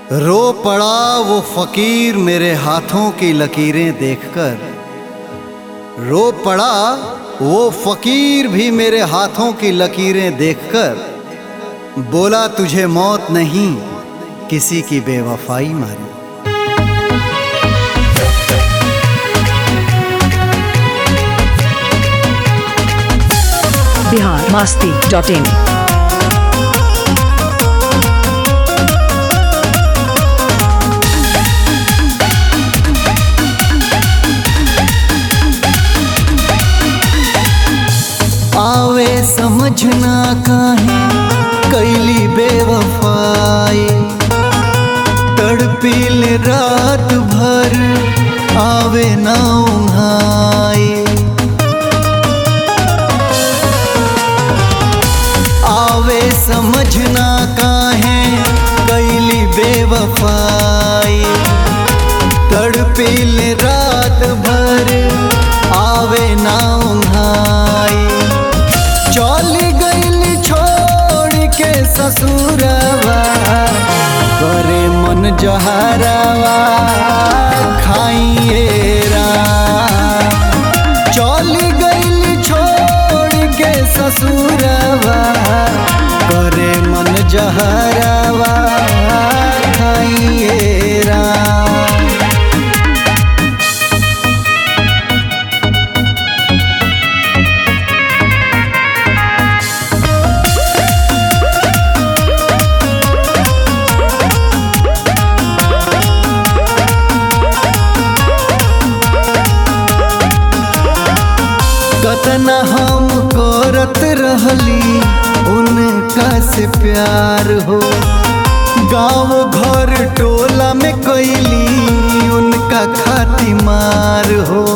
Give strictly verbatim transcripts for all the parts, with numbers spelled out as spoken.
रो पड़ा वो फकीर मेरे हाथों की लकीरें देखकर। रो पड़ा वो फकीर भी मेरे हाथों की लकीरें देखकर। बोला तुझे मौत नहीं किसी की बेवफाई मारी। Bihar Masti dot in. आवे समझना काहे कैली बेवफाई। तड़पील रात भर आवे ना उन्हाई। आवे समझना काहे कैली बेवफाई। तड़पील रात भर आवे ना उन्हाई। चली गईली छोड़ के ससुरवा करे मन जहरवा खाइए राम। चली गईली छोड़ के ससुरवा करे मन जहरवा खाइए राम। कतना हम करत रहली उनका से प्यार हो। गाँव घर टोला में कैली उनका खातिर मार हो।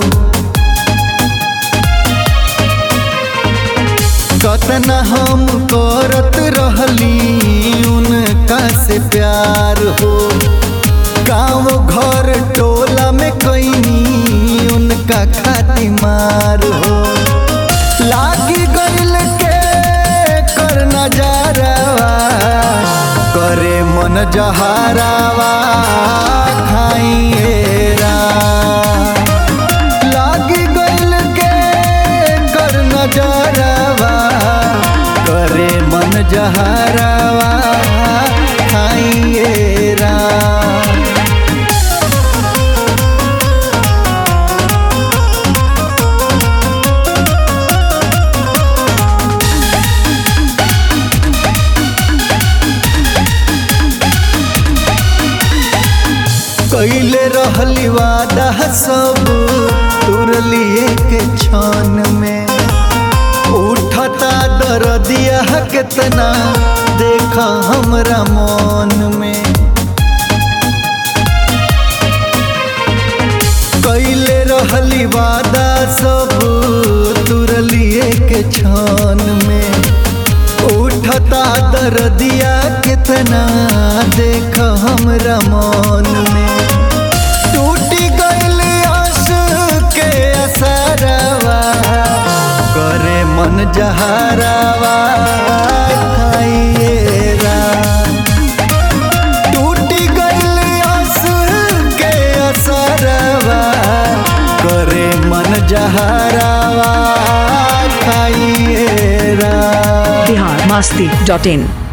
कतना हम करत रहली उनका से प्यार हो। गाँव घर टोला में कैनी उनका खातिर मार हो। लागी गइल के कर नजरवा करे मन जहरवा खाइए राम। लागी गइल के कर नजरवा करे मन जहरवा खाइए राम। कैले रहली वादा सब तुरलिए के क्षण में। उठता दर्दिया कितना देखा हमरा मन में। कैले रहली वादा सब तुरलिए के क्षण में। उठता दर्दिया कितना देख हमरा मन में। टूटी गइल आस के असरवा करे मन जहरवा खाइए राम। टूटी गइल आस के असरवा करे मन जहरवा खाइए राम। बिहार मास्ती डॉट इन।